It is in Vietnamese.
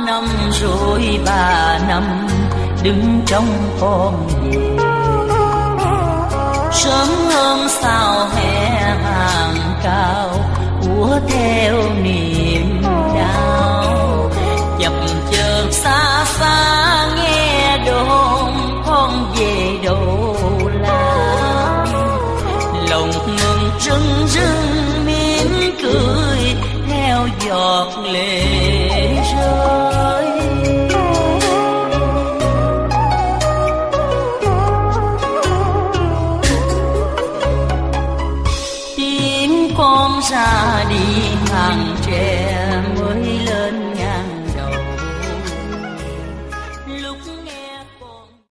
năm rồi 3 năm đứng trong con về. Sớm hôm sau hè hàng cao của theo niềm đau. Chập chờn xa xa nghe đồn con về đâu làm. Lòng mừng rưng rưng mỉm cười theo giọt lệ rơi. Tiếng con ra đi hàng tre